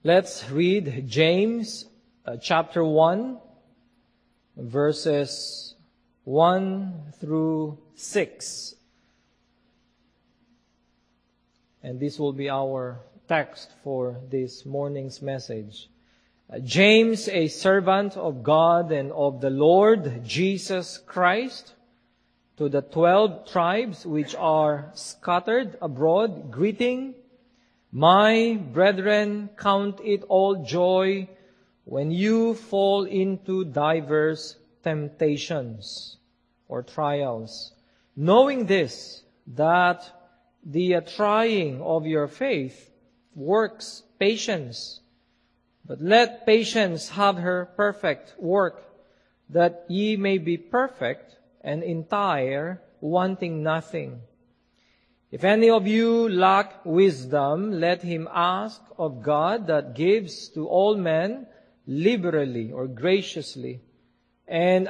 Let's read James chapter 1, verses 1 through 6. And this will be our text for this morning's message. James, a servant of God and of the Lord Jesus Christ, to the 12 tribes which are scattered abroad, greeting. My brethren, count it all joy when you fall into diverse temptations or trials, knowing this, that the trying of your faith works patience. But let patience have her perfect work, that ye may be perfect and entire, wanting nothing. If any of you lack wisdom, let him ask of God that gives to all men liberally or graciously, and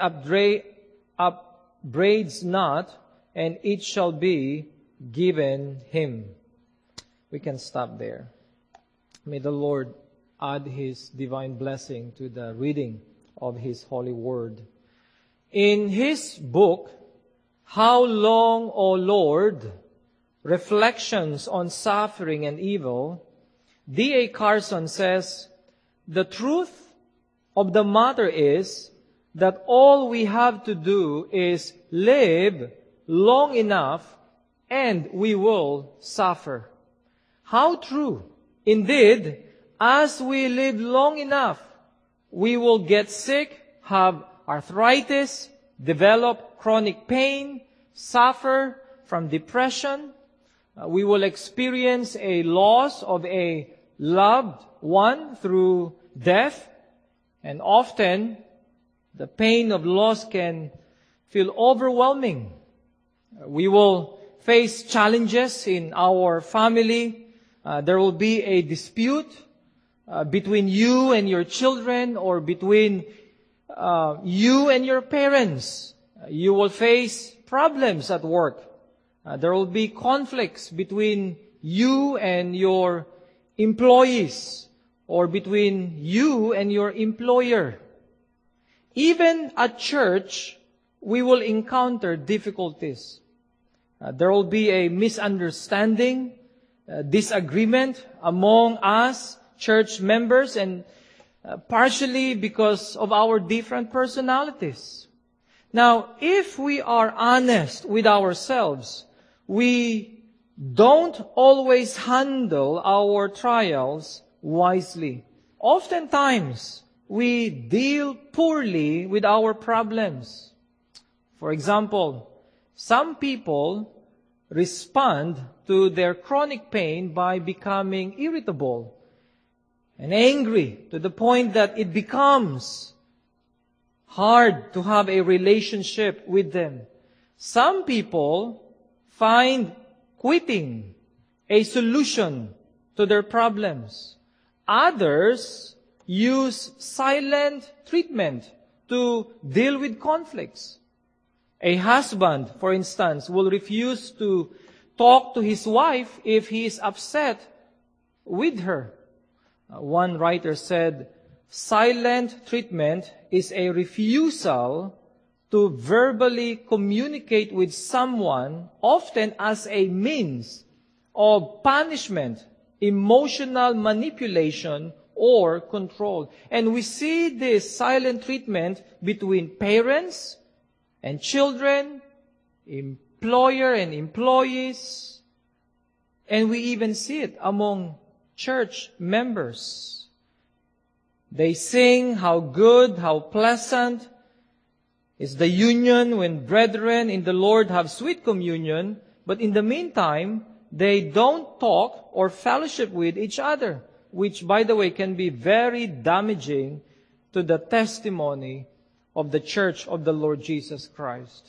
upbraids not, and it shall be given him. We can stop there. May the Lord add His divine blessing to the reading of His holy word. In his book, How Long, O Lord? Reflections on Suffering and Evil, D.A. Carson says, the truth of the matter is that all we have to do is live long enough and we will suffer. How true! Indeed, as we live long enough, we will get sick, have arthritis, develop chronic pain, suffer from depression. We will experience a loss of a loved one through death, and often the pain of loss can feel overwhelming. We will face challenges in our family. There will be a dispute between you and your children, or between you and your parents. You will face problems at work. There will be conflicts between you and your employees, or between you and your employer. Even at church, we will encounter difficulties. There will be a misunderstanding, disagreement among us, church members, and partially because of our different personalities. Now, if we are honest with ourselves, we don't always handle our trials wisely. Oftentimes, we deal poorly with our problems. For example, some people respond to their chronic pain by becoming irritable and angry to the point that it becomes hard to have a relationship with them. Some people find quitting a solution to their problems. Others use silent treatment to deal with conflicts. A husband, for instance, will refuse to talk to his wife if he is upset with her. One writer said, silent treatment is a refusal to verbally communicate with someone, often as a means of punishment, emotional manipulation, or control. And we see this silent treatment between parents and children, employer and employees, and we even see it among church members. They sing how good, how pleasant is the union when brethren in the Lord have sweet communion, but in the meantime, they don't talk or fellowship with each other, which, by the way, can be very damaging to the testimony of the church of the Lord Jesus Christ.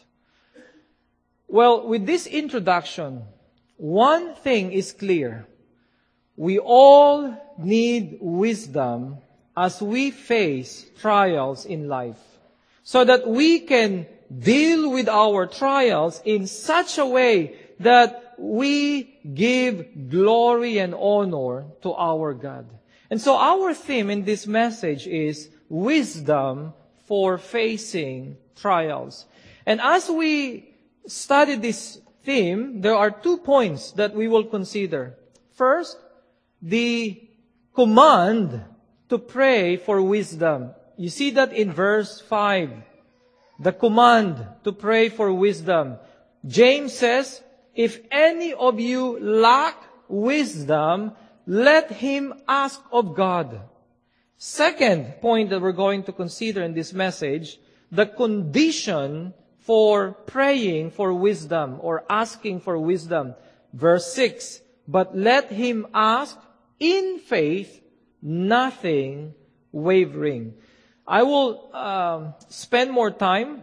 Well, with this introduction, one thing is clear. We all need wisdom as we face trials in life, so that we can deal with our trials in such a way that we give glory and honor to our God. And so our theme in this message is wisdom for facing trials. And as we study this theme, there are 2 points that we will consider. First, the command to pray for wisdom. You see that in verse 5. The command to pray for wisdom. James says, if any of you lack wisdom, let him ask of God. Second point that we're going to consider in this message, the condition for praying for wisdom or asking for wisdom. Verse 6, but let him ask in faith, nothing wavering. I will spend more time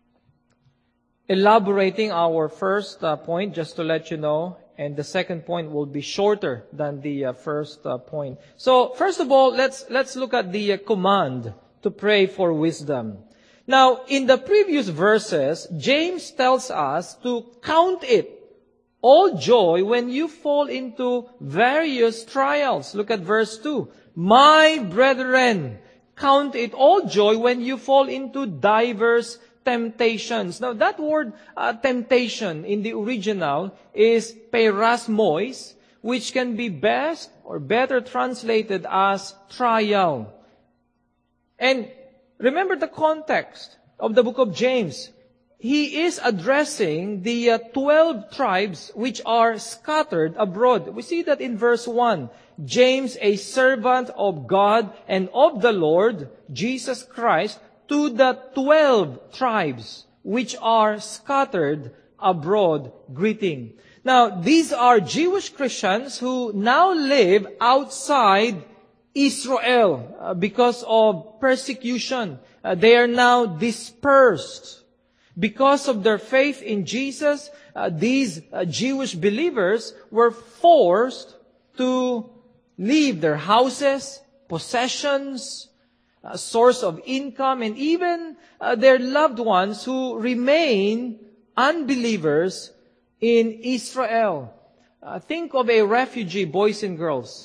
elaborating our first point, just to let you know. And the second point will be shorter than the first point. So, first of all, let's look at the command to pray for wisdom. Now, in the previous verses, James tells us to count it all joy when you fall into various trials. Look at verse 2. My brethren, count it all joy when you fall into diverse temptations. Now, that word temptation in the original is peirasmois, which can be best or better translated as trial. And remember the context of the book of James. He is addressing the 12 tribes which are scattered abroad. We see that in verse 1. James, a servant of God and of the Lord, Jesus Christ, to the 12 tribes which are scattered abroad, greeting. Now, these are Jewish Christians who now live outside Israel because of persecution. They are now dispersed. Because of their faith in Jesus, these Jewish believers were forced to leave their houses, possessions, a source of income, and even their loved ones who remain unbelievers in Israel. Think of a refugee, boys and girls.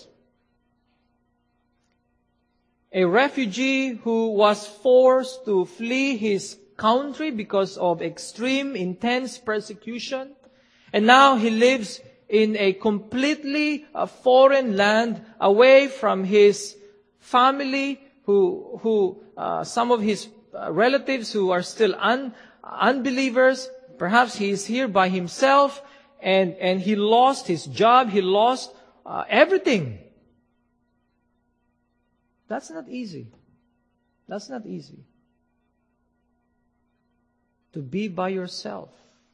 A refugee who was forced to flee his country because of extreme, intense persecution. And now he lives in a completely foreign land, away from his family, who some of his relatives who are still unbelievers. Perhaps he is here by himself, and he lost his job, he lost everything. That's not easy. That's not easy. To be by yourself.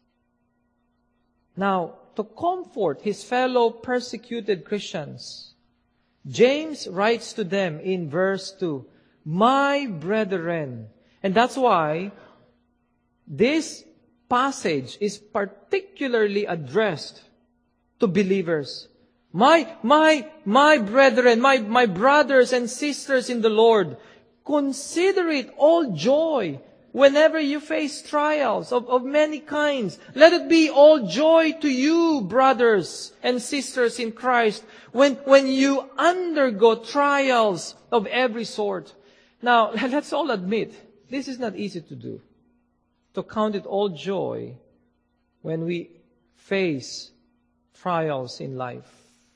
Now, to comfort his fellow persecuted Christians, James writes to them in verse 2, my brethren. And that's why this passage is particularly addressed to believers. My brethren, my brothers and sisters in the Lord, consider it all joy whenever you face trials of many kinds. Let it be all joy to you, brothers and sisters in Christ, when you undergo trials of every sort. Now, let's all admit, this is not easy to do. To count it all joy when we face trials in life.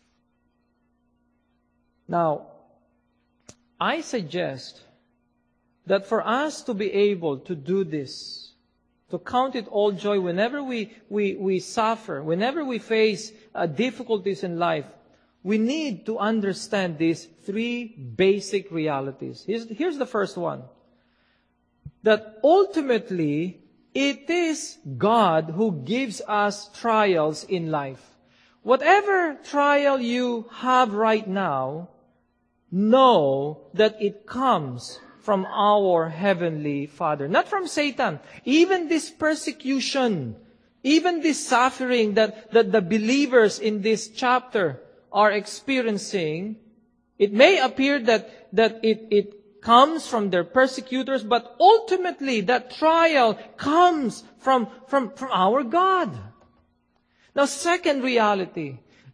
Now, I suggest that for us to be able to do this, to count it all joy whenever we suffer, whenever we face difficulties in life, we need to understand these 3 basic realities. Here's the first one. That ultimately, it is God who gives us trials in life. Whatever trial you have right now, know that it comes from our Heavenly Father, not from Satan. Even this persecution, even this suffering that the believers in this chapter are experiencing, it may appear that it comes from their persecutors, but ultimately that trial comes from our God. Now, second reality,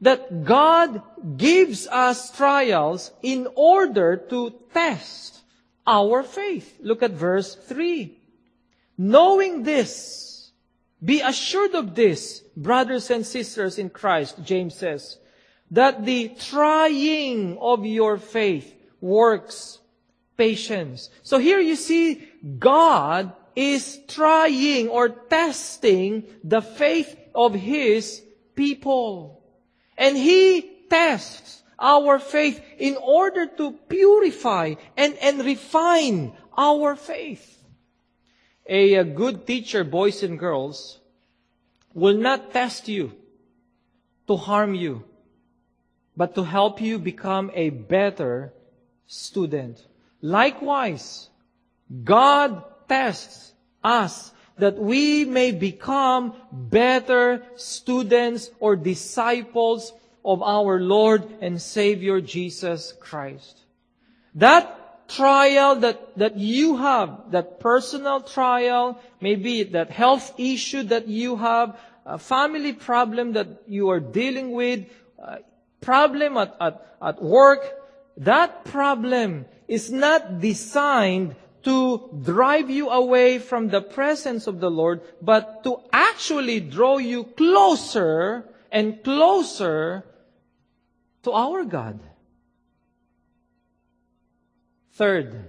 that God gives us trials in order to test our faith. Look at verse 3. Knowing this, be assured of this, brothers and sisters in Christ, James says, that the trying of your faith works patience. So here you see God is trying or testing the faith of His people. And He tests our faith in order to purify and refine our faith. A good teacher, boys and girls, will not test you to harm you, but to help you become a better student. Likewise, God tests us that we may become better students or disciples of our Lord and Savior Jesus Christ. That trial that you have, that personal trial, maybe that health issue that you have, a family problem that you are dealing with, problem at work, that problem is not designed to drive you away from the presence of the Lord, but to actually draw you closer and closer to our God. Third,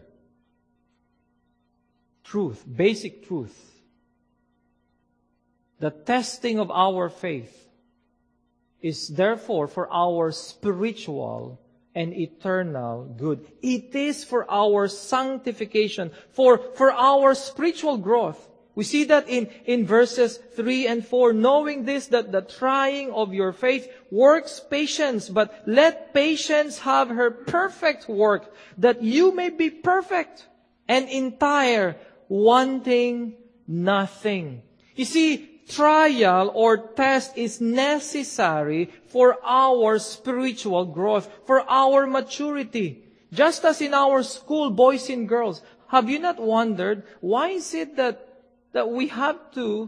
truth, basic truth. The testing of our faith is therefore for our spiritual and eternal good. It is for our sanctification, for our spiritual growth. We see that in verses 3 and 4, knowing this, that the trying of your faith works patience, but let patience have her perfect work, that you may be perfect and entire, wanting nothing. You see, trial or test is necessary for our spiritual growth, for our maturity. Just as in our school, boys and girls, have you not wondered, why is it that we have to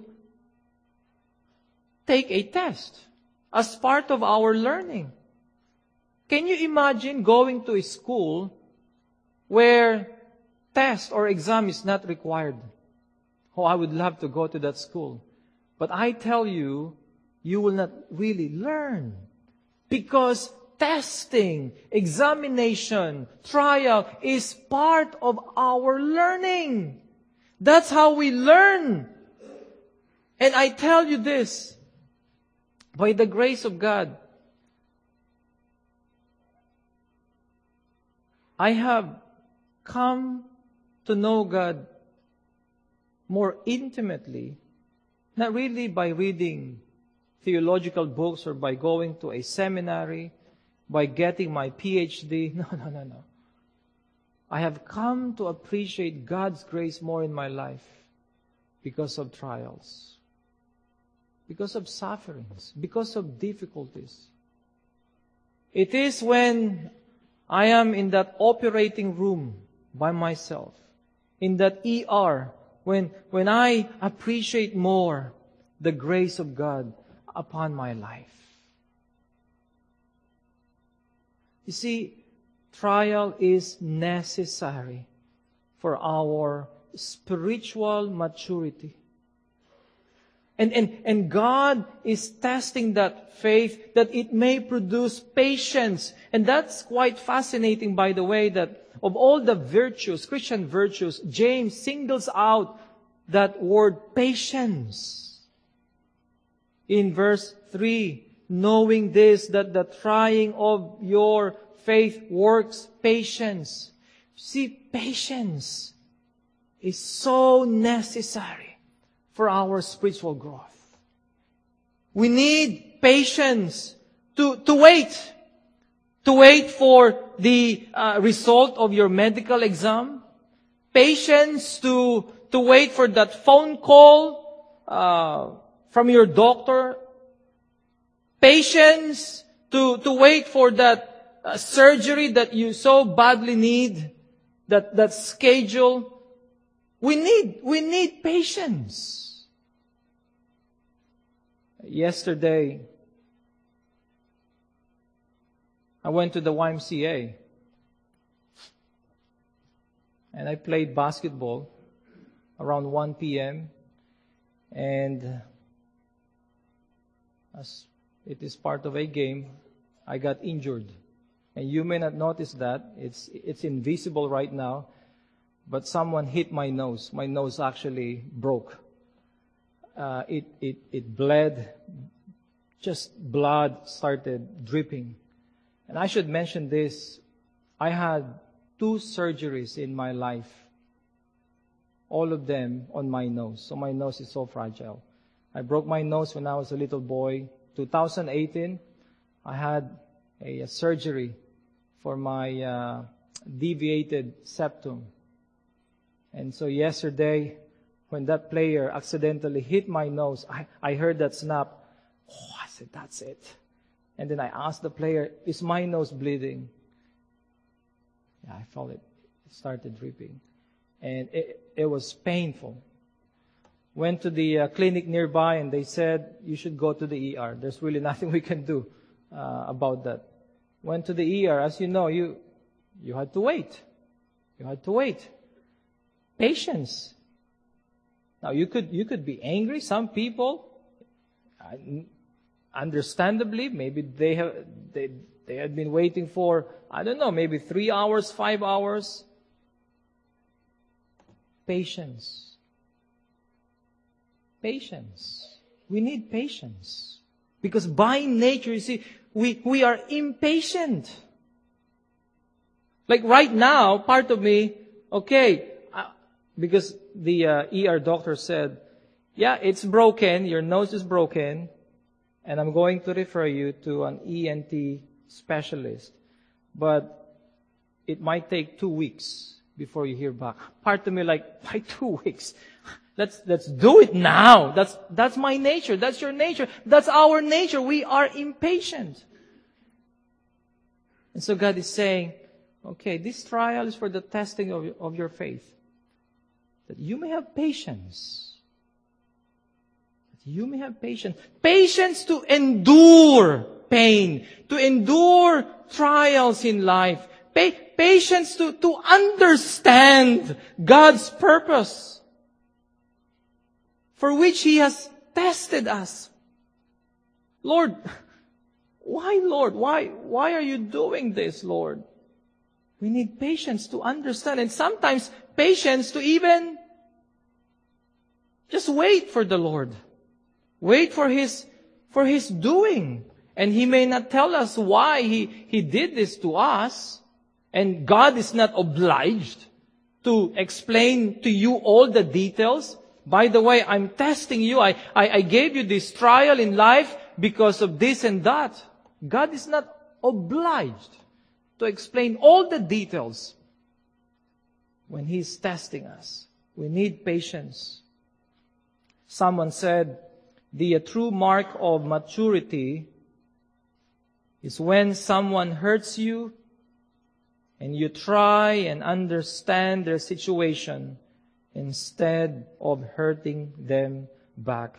take a test as part of our learning? Can you imagine going to a school where test or exam is not required? Oh, I would love to go to that school. But I tell you, you will not really learn. Because testing, examination, trial is part of our learning. That's how we learn. And I tell you this, by the grace of God, I have come to know God more intimately, not really by reading theological books or by going to a seminary, by getting my PhD. No. I have come to appreciate God's grace more in my life because of trials, because of sufferings, because of difficulties. It is when I am in that operating room by myself, in that ER, when I appreciate more the grace of God upon my life. You see, trial is necessary for our spiritual maturity. And God is testing that faith that it may produce patience. And that's quite fascinating, by the way, that of all the virtues, Christian virtues, James singles out that word patience. In verse 3, knowing this, that the trying of your faith works patience. See, patience is so necessary for our spiritual growth. We need patience to wait. To wait for the result of your medical exam. Patience to wait for that phone call from your doctor. Patience to wait for that surgery that you so badly need, that schedule. We need patience. Yesterday, I went to the YMCA. And I played basketball around 1 p.m. And as it is part of a game, I got injured. And you may not notice that. It's invisible right now. But someone hit my nose. My nose actually broke. It bled. Just blood started dripping. And I should mention this. I had 2 surgeries in my life. All of them on my nose. So my nose is so fragile. I broke my nose when I was a little boy. 2018, I had a surgery for my deviated septum. And so yesterday, when that player accidentally hit my nose, I heard that snap. Oh, I said, that's it. And then I asked the player, is my nose bleeding? Yeah, I felt it. It started dripping. And it was painful. Went to the clinic nearby and they said, you should go to the ER. There's really nothing we can do about that. Went to the ER. As you know, you had to wait. You had to wait. Patience. Now, you could be angry. Some people, understandably, maybe they had been waiting for, I don't know, maybe 3 hours, 5 hours. Patience. Patience. We need patience. Because by nature, you see, we are impatient. Like right now, part of me, okay, because the ER doctor said, yeah, it's broken, your nose is broken, and I'm going to refer you to an ENT specialist. But it might take 2 weeks before you hear back. Part of me like, why 2 weeks? Let's do it now. That's my nature. That's your nature. That's our nature. We are impatient. And so God is saying, okay, this trial is for the testing of your faith. That you may have patience. That you may have patience. Patience to endure pain. To endure trials in life. Patience to understand God's purpose, for which He has tested us. Lord? Why are you doing this, Lord? We need patience to understand, and sometimes patience to even just wait for the Lord. Wait for His doing. And He may not tell us why He did this to us. And God is not obliged to explain to you all the details. By the way, I'm testing you. I gave you this trial in life because of this and that. God is not obliged to explain all the details when He's testing us. We need patience. Someone said, the true mark of maturity is when someone hurts you and you try and understand their situation instead of hurting them back.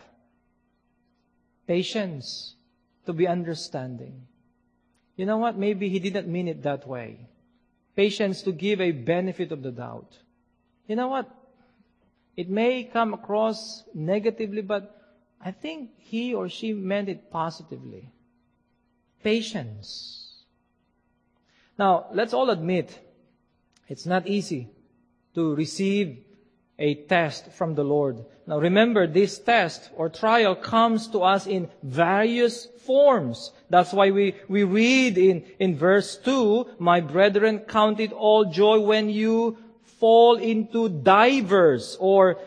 Patience to be understanding. You know what? Maybe he didn't mean it that way. Patience to give a benefit of the doubt. You know what? It may come across negatively, but I think he or she meant it positively. Patience. Now, let's all admit, it's not easy to receive a test from the Lord. Now remember, this test or trial comes to us in various forms. That's why we read in verse 2, my brethren, count it all joy when you fall into diverse or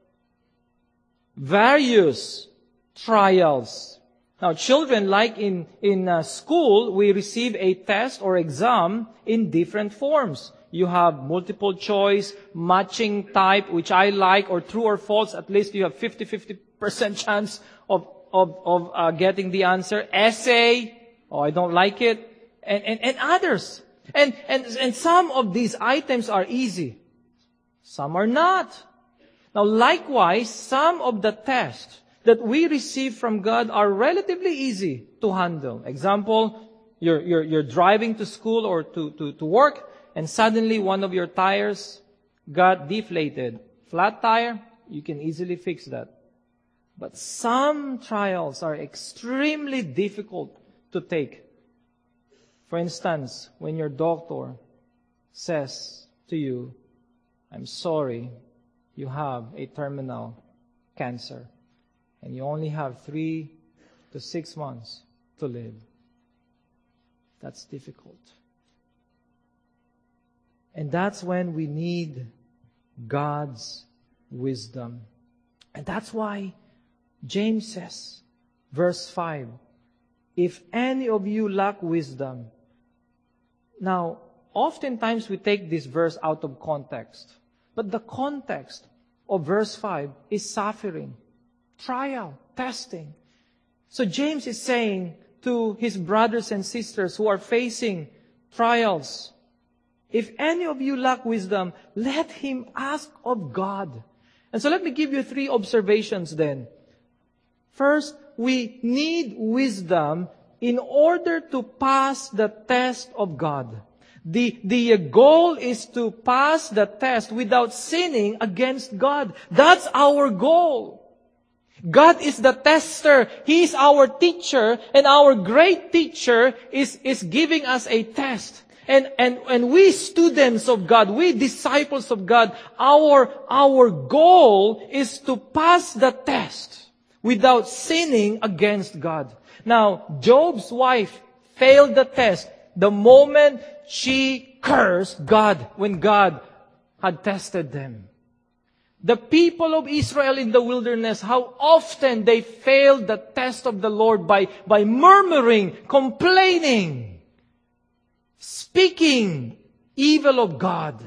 various trials. Now, children, like in school, we receive a test or exam in different forms. You have multiple choice, matching type, which I like, or true or false. At least you have 50% chance of getting the answer. Essay, I don't like it, and others. And some of these items are easy. Some are not. Now, likewise, some of the tests that we receive from God are relatively easy to handle. Example, You're driving to school or to work, and suddenly one of your tires got deflated. Flat tire, you can easily fix that. But some trials are extremely difficult to take. For instance, when your doctor says to you, I'm sorry, you have a terminal cancer, and you only have 3 to 6 months to live. That's difficult. And that's when we need God's wisdom. And that's why James says, verse 5, if any of you lack wisdom. Now, oftentimes we take this verse out of context. But the context of verse 5 is suffering, trial, testing. So James is saying to his brothers and sisters who are facing trials, if any of you lack wisdom, let him ask of God. And so let me give you 3 observations then. First, we need wisdom in order to pass the test of God. The goal is to pass the test without sinning against God. That's our goal. God is the tester. He is our teacher, and our great teacher is giving us a test. And we students of God, we disciples of God, our goal is to pass the test without sinning against God. Now, Job's wife failed the test the moment she cursed God when God had tested them. The people of Israel in the wilderness, how often they failed the test of the Lord by murmuring, complaining, speaking evil of God.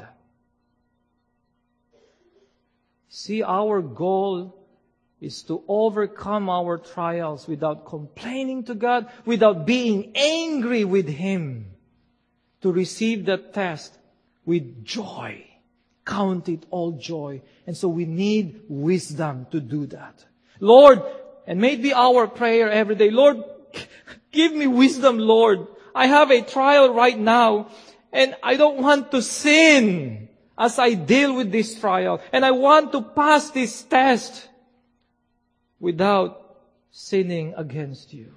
See, our goal is to overcome our trials without complaining to God, without being angry with Him, to receive the test with joy. Count it all joy. And so we need wisdom to do that. Lord, and maybe our prayer every day, Lord, give me wisdom, Lord. I have a trial right now, and I don't want to sin as I deal with this trial. And I want to pass this test without sinning against you.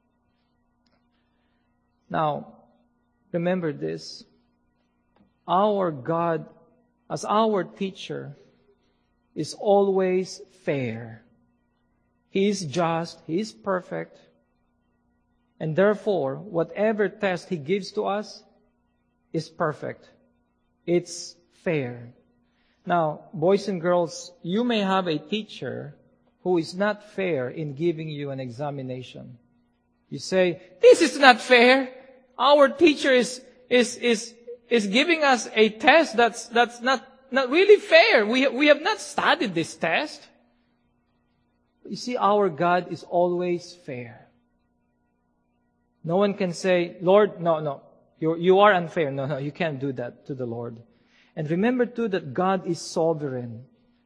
Now, remember this. Our God, as our teacher, is always fair. He is just, He is perfect, and therefore, whatever test He gives to us is perfect. It's fair. Now, boys and girls, you may have a teacher who is not fair in giving you an examination. You say, this is not fair. Our teacher is giving us a test that's not really fair. We have not studied this test. You see, our God is always fair. No one can say, Lord, no, you are unfair. No, you can't do that to the Lord. And remember too that God is sovereign.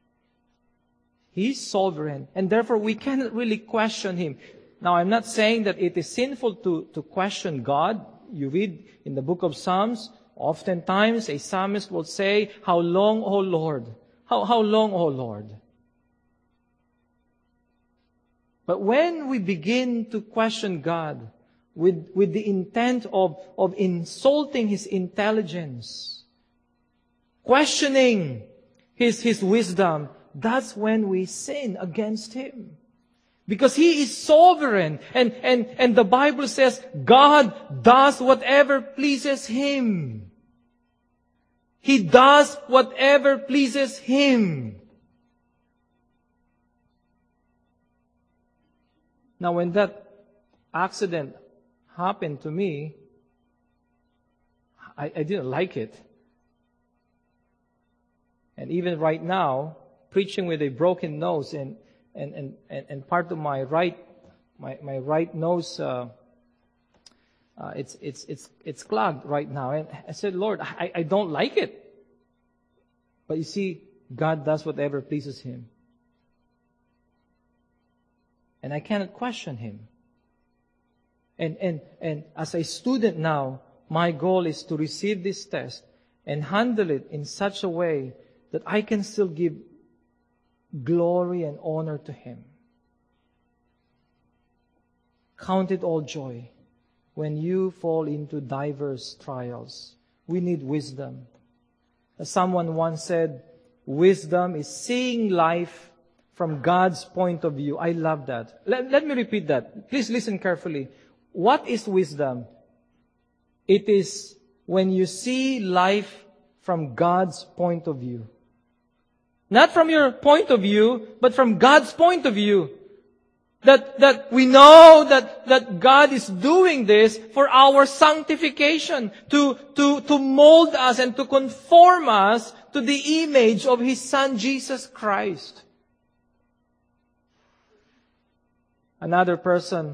He is sovereign, and therefore we cannot really question Him. Now, I'm not saying that it is sinful to question God. You read in the book of Psalms, oftentimes a psalmist will say, how long, O Lord? How long, O Lord? But when we begin to question God with the intent of insulting His intelligence, questioning His wisdom, that's when we sin against Him. Because He is sovereign. And the Bible says, God does whatever pleases Him. He does whatever pleases Him. Now, when that accident happened to me, I didn't like it. And even right now, preaching with a broken nose and part of my right nose, it's clogged right now. And I said, Lord, I don't like it. But you see, God does whatever pleases Him. And I cannot question Him. And as a student now, my goal is to receive this test and handle it in such a way that I can still give glory and honor to Him. Count it all joy when you fall into diverse trials. We need wisdom. As someone once said, wisdom is seeing life from God's point of view. I love that. Let me repeat that. Please listen carefully. What is wisdom? It is when you see life from God's point of view. Not from your point of view, but from God's point of view. That we know that God is doing this for our sanctification, to mold us and to conform us to the image of His Son, Jesus Christ. Another person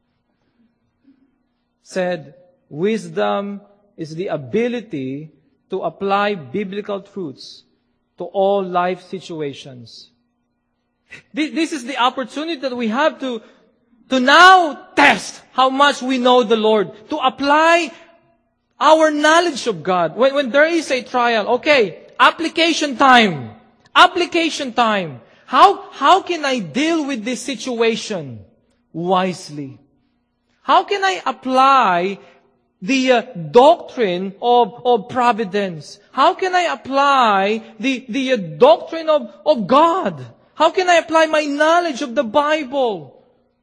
said, wisdom is the ability to apply biblical truths to all life situations. This is the opportunity that we have to now test how much we know the Lord, to apply our knowledge of God. When there is a trial, okay, application time. Application time. How can I deal with this situation wisely? How can I apply the doctrine of providence? How can I apply the doctrine of God? How can I apply my knowledge of the Bible?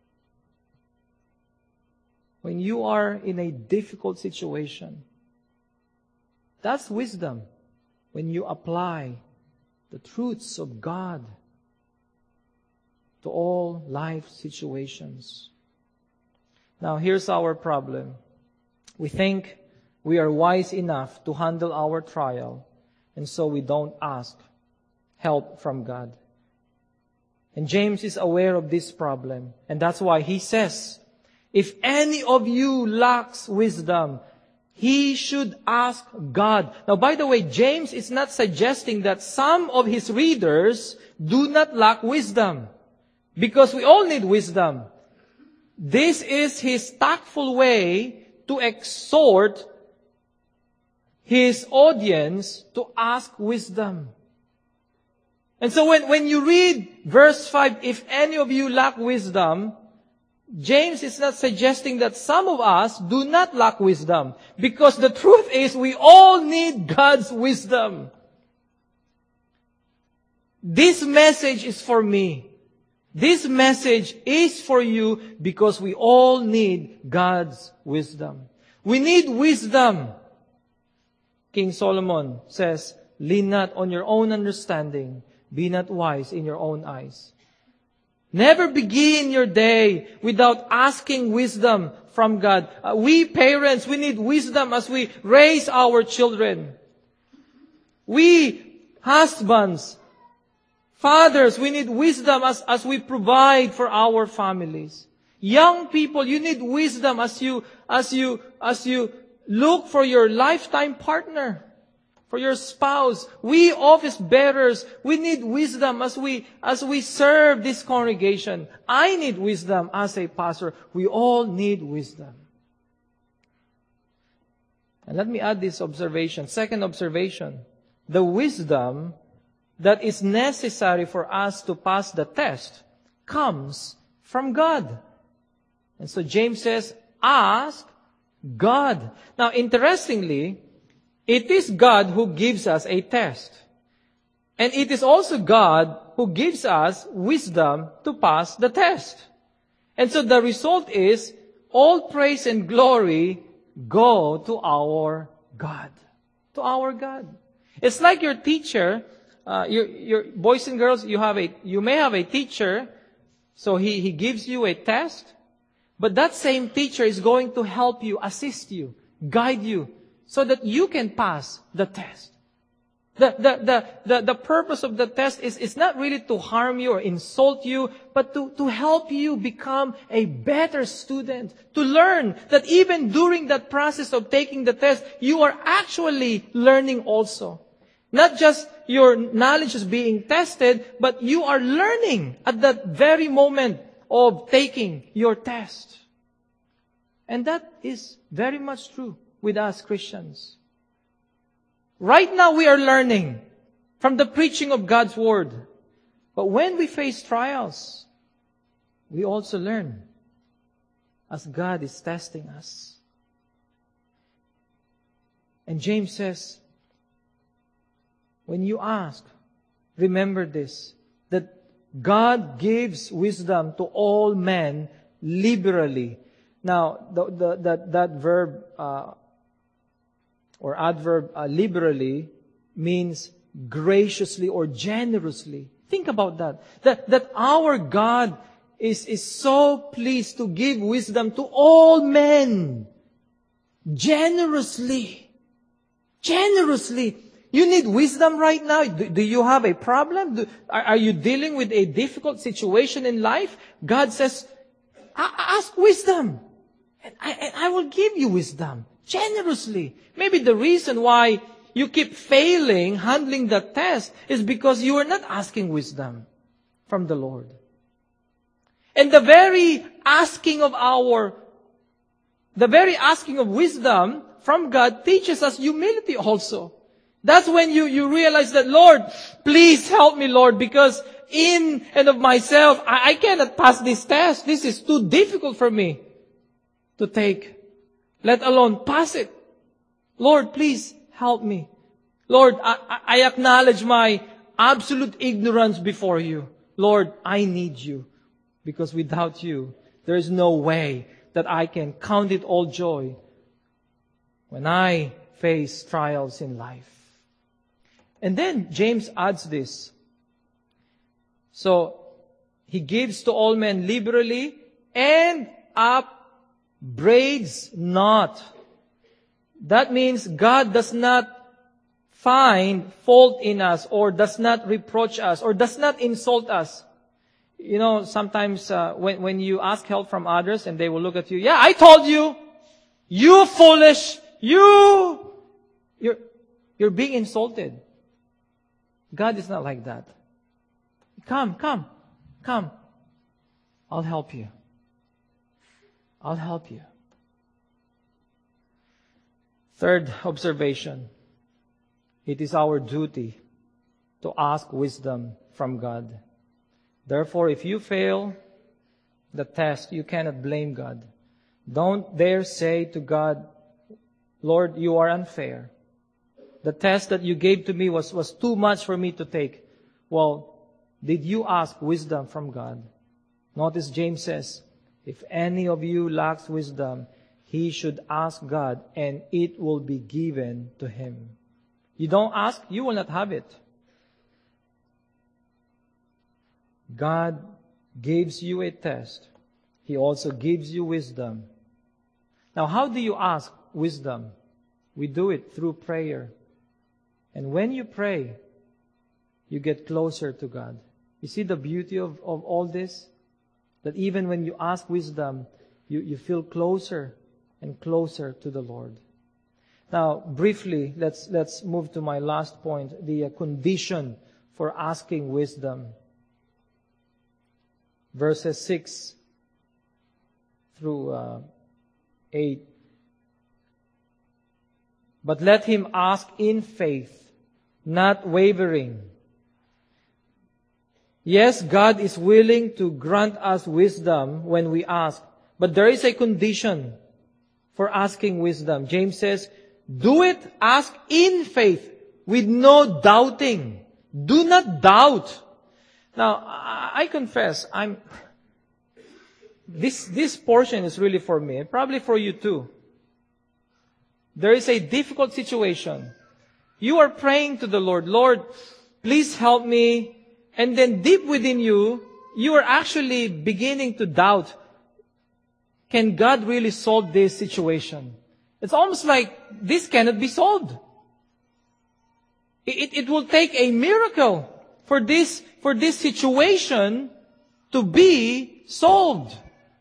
When you are in a difficult situation, that's wisdom. When you apply the truths of God to all life situations. Now, here's our problem. We think we are wise enough to handle our trial, and so we don't ask help from God. And James is aware of this problem, and that's why he says, if any of you lacks wisdom, he should ask God. Now, by the way, James is not suggesting that some of his readers do not lack wisdom, because we all need wisdom. This is his tactful way to exhort his audience to ask wisdom. And so when you read verse 5, if any of you lack wisdom, James is not suggesting that some of us do not lack wisdom. Because the truth is, we all need God's wisdom. This message is for me. This message is for you because we all need God's wisdom. We need wisdom. King Solomon says, lean not on your own understanding. Be not wise in your own eyes. Never begin your day without asking wisdom from God. We parents, we need wisdom as we raise our children. We husbands, fathers, we need wisdom as we provide for our families. Young people, you need wisdom as you look for your lifetime partner, for your spouse. We office bearers, we need wisdom as we serve this congregation. I need wisdom as a pastor. We all need wisdom. And let me add this observation. Second observation. The wisdom that is necessary for us to pass the test comes from God. And so James says, ask God. Now, interestingly, it is God who gives us a test. And it is also God who gives us wisdom to pass the test. And so the result is, all praise and glory go to our God. To our God. It's like your teacher, your boys and girls, you may have a teacher, so he gives you a test, but that same teacher is going to help you, assist you, guide you, so that you can pass the test. The purpose of the test is not really to harm you or insult you, but to help you become a better student. To learn that even during that process of taking the test, you are actually learning also. Not just your knowledge is being tested, but you are learning at that very moment of taking your test. And that is very much true with us Christians. Right now we are learning from the preaching of God's Word. But when we face trials, we also learn as God is testing us. And James says, when you ask, remember this, that God gives wisdom to all men liberally. Now, that verb or adverb liberally means graciously or generously. Think about that. That our God is so pleased to give wisdom to all men. Generously. Generously. You need wisdom right now? Do you have a problem? Are you dealing with a difficult situation in life? God says, ask wisdom. And I will give you wisdom. Generously. Maybe the reason why you keep failing handling the test is because you are not asking wisdom from the Lord. And the very asking of wisdom from God teaches us humility also. That's when you realize that, Lord, please help me, Lord, because in and of myself, I cannot pass this test. This is too difficult for me to take, let alone pass it. Lord, please help me. Lord, I acknowledge my absolute ignorance before you. Lord, I need you, because without you, there is no way that I can count it all joy when I face trials in life. And then James adds this. So, he gives to all men liberally and upbraids not. That means God does not find fault in us, or does not reproach us, or does not insult us. You know, sometimes when you ask help from others and they will look at you, yeah, I told you, you foolish, you're being insulted. God is not like that. Come. I'll help you. Third observation. It is our duty to ask wisdom from God. Therefore, if you fail the test, you cannot blame God. Don't dare say to God, Lord, you are unfair. The test that you gave to me was too much for me to take. Well, did you ask wisdom from God? Notice James says, if any of you lacks wisdom, he should ask God, and it will be given to him. You don't ask, you will not have it. God gives you a test. He also gives you wisdom. Now, how do you ask wisdom? We do it through prayer. And when you pray, you get closer to God. You see the beauty of all this? That even when you ask wisdom, you feel closer and closer to the Lord. Now, briefly, let's move to my last point, the condition for asking wisdom. Verses 6 through 8. But let him ask in faith, not wavering. Yes, God is willing to grant us wisdom when we ask, but there is a condition for asking wisdom. James says, do it, ask in faith, with no doubting. Do not doubt. Now, I confess, this portion is really for me, and probably for you too. There is a difficult situation. You are praying to the Lord, Lord, please help me. And then deep within you, you are actually beginning to doubt, can God really solve this situation? It's almost like this cannot be solved. It will take a miracle for this situation to be solved.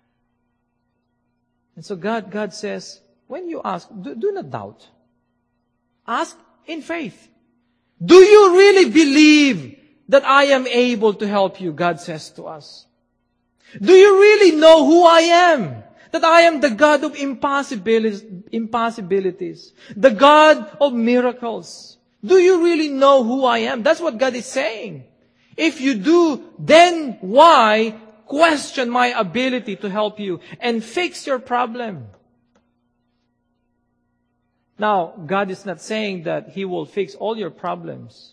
And so God says, when you ask, do not doubt. Ask in faith. Do you really believe that I am able to help you? God says to us. Do you really know who I am? that I am the God of impossibilities, the God of miracles. Do you really know who I am? That's what God is saying. If you do, then why question my ability to help you and fix your problem? Now, God is not saying that He will fix all your problems.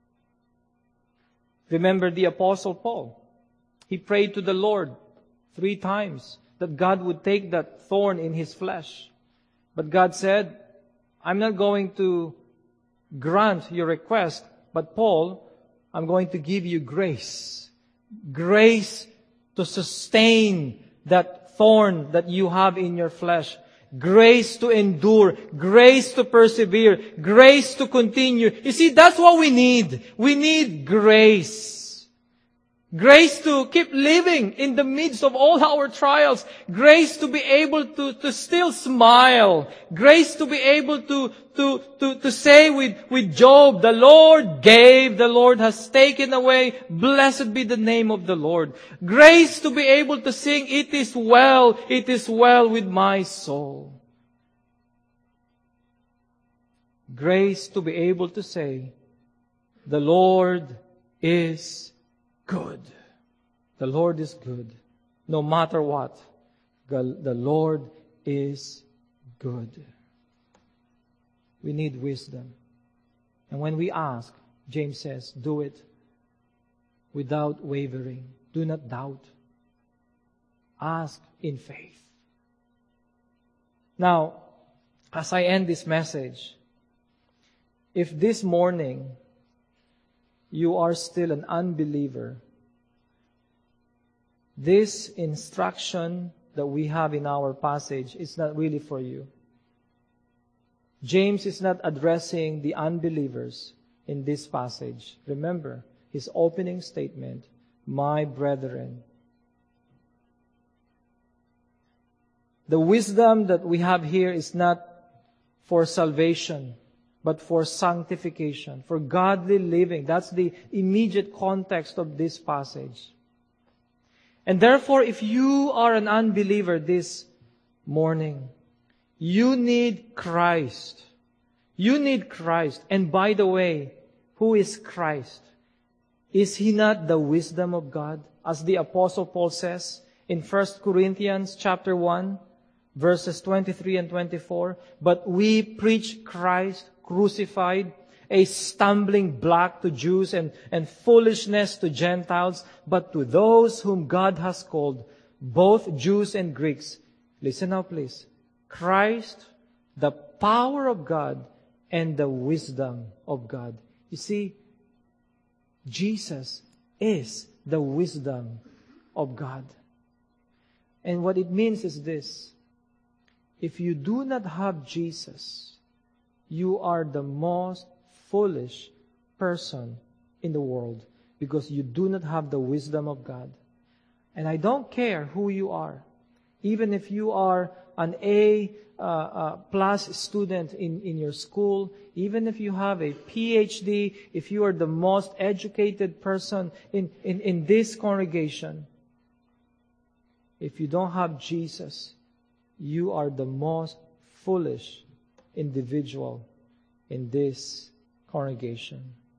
Remember the Apostle Paul. He prayed to the Lord 3 times that God would take that thorn in his flesh. But God said, I'm not going to grant your request, but Paul, I'm going to give you grace. Grace to sustain that thorn that you have in your flesh. Grace to endure. Grace to persevere. Grace to continue. You see, that's what we need. We need grace. Grace to keep living in the midst of all our trials. Grace to be able to still smile. Grace to be able to say with Job, the Lord gave, the Lord has taken away. Blessed be the name of the Lord. Grace to be able to sing, it is well with my soul. Grace to be able to say, the Lord is good. The Lord is good. No matter what, the Lord is good. We need wisdom. And when we ask, James says, do it without wavering. Do not doubt. Ask in faith. Now, as I end this message, if this morning you are still an unbeliever, this instruction that we have in our passage is not really for you. James is not addressing the unbelievers in this passage. Remember his opening statement, my brethren. The wisdom that we have here is not for salvation, but for sanctification, for godly living. That's the immediate context of this passage. And therefore, if you are an unbeliever this morning, you need Christ. You need Christ. And by the way, who is Christ? Is He not the wisdom of God? As the Apostle Paul says in 1 Corinthians chapter 1, verses 23 and 24, but we preach Christ crucified, a stumbling block to Jews and foolishness to Gentiles, but to those whom God has called, both Jews and Greeks. Listen now, please. Christ, the power of God and the wisdom of God. You see, Jesus is the wisdom of God. And what it means is this. If you do not have Jesus, you are the most foolish person in the world because you do not have the wisdom of God. And I don't care who you are. Even if you are an A plus student in your school, even if you have a PhD, if you are the most educated person in this congregation, if you don't have Jesus, you are the most foolish individual in this congregation.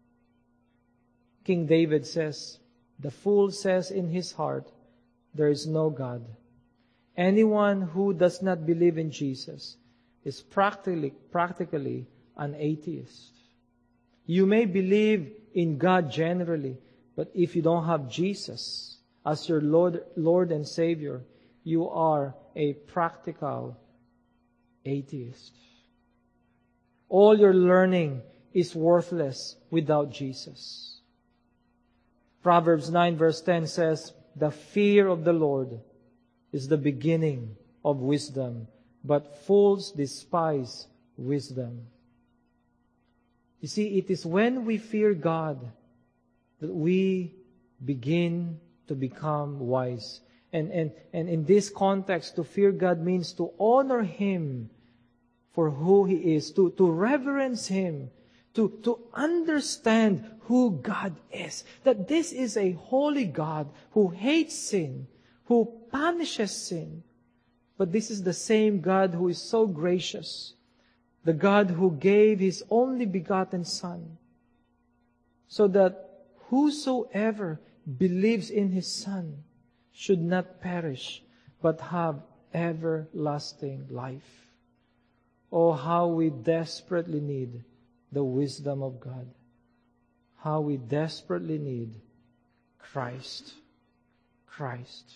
King David says, the fool says in his heart, there is no God. Anyone who does not believe in Jesus is practically an atheist. You may believe in God generally, but if you don't have Jesus as your Lord and Savior, you are a practical atheist. All your learning is worthless without Jesus. Proverbs 9 verse 10 says, the fear of the Lord is the beginning of wisdom, but fools despise wisdom. You see, it is when we fear God that we begin to become wise. And in this context, to fear God means to honor Him for who He is, to reverence Him, to understand who God is. That this is a holy God who hates sin, who punishes sin. But this is the same God who is so gracious, the God who gave His only begotten Son, so that whosoever believes in His Son should not perish, but have everlasting life. Oh, how we desperately need the wisdom of God. How we desperately need Christ. Christ.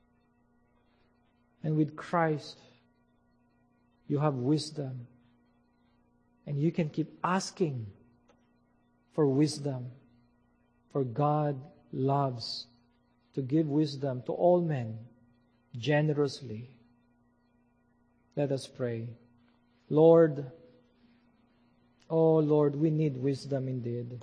And with Christ, you have wisdom. And you can keep asking for wisdom. For God loves to give wisdom to all men generously. Let us pray. Lord, oh Lord, we need wisdom indeed.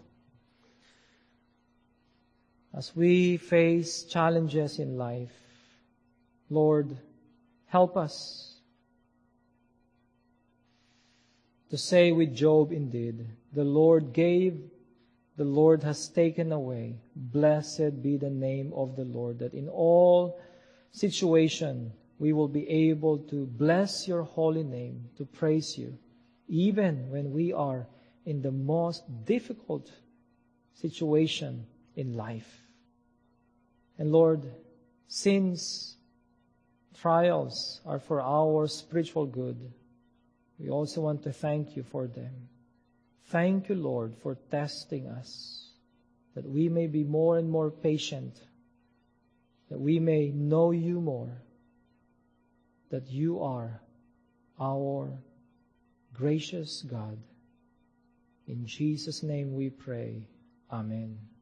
As we face challenges in life, Lord, help us to say with Job indeed, the Lord gave, the Lord has taken away. Blessed be the name of the Lord, that in all situation we will be able to bless your holy name, to praise you, even when we are in the most difficult situation in life. And Lord, since trials are for our spiritual good, we also want to thank you for them. Thank you, Lord, for testing us, that we may be more and more patient, that we may know you more, that you are our gracious God. In Jesus' name we pray. Amen.